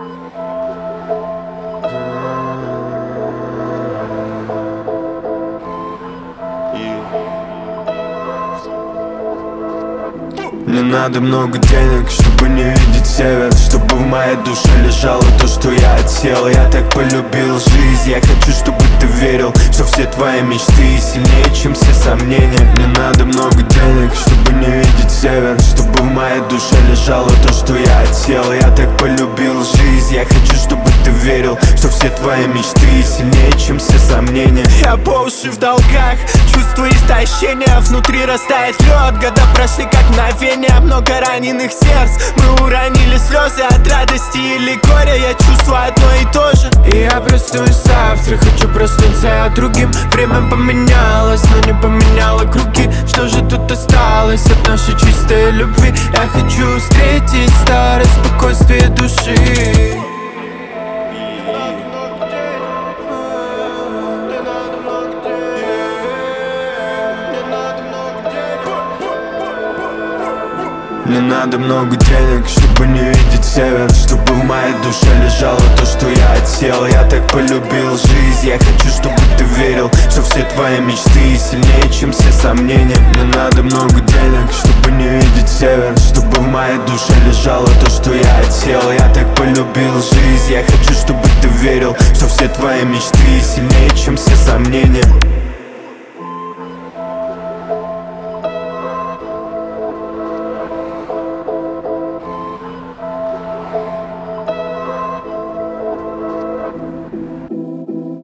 Мне надо много денег, чтобы не видеть север, чтобы в моей душе лежало то, что я хотел. Я так полюбил жизнь, я хочу, чтобы ты верил, что все твои мечты сильнее, чем все сомнения. Мне надо много денег, чтобы не видеть север, чтобы в моей душе лежало то, что я хотел. Я так полюбил жизнь, я хочу, чтобы ты верил, что все твои мечты сильнее, чем все сомнения. Я по уши в долгах, чувствую истощение, внутри растает лед, года прошли как мгновение. Много раненых сердц, мы уронили слезы от радости или горя. Я чувствую одно и то же. И я проснусь завтра, хочу проснуться другим. Время поменялось, но не поменяло круги. Что же тут осталось от нашей чистой любви? Я хочу встретить старое спокойствие души. Мне надо много денег, чтобы не видеть север, чтобы в моей душе лежало то, что я хотел. Я так полюбил жизнь, я хочу, чтобы ты верил, что все твои мечты сильнее, чем все сомнения. Мне надо много денег, чтобы не видеть север, чтобы в моей душе лежало то, что я хотел. Я так полюбил жизнь, я хочу, чтобы ты верил, что все твои мечты сильнее, чем все сомнения.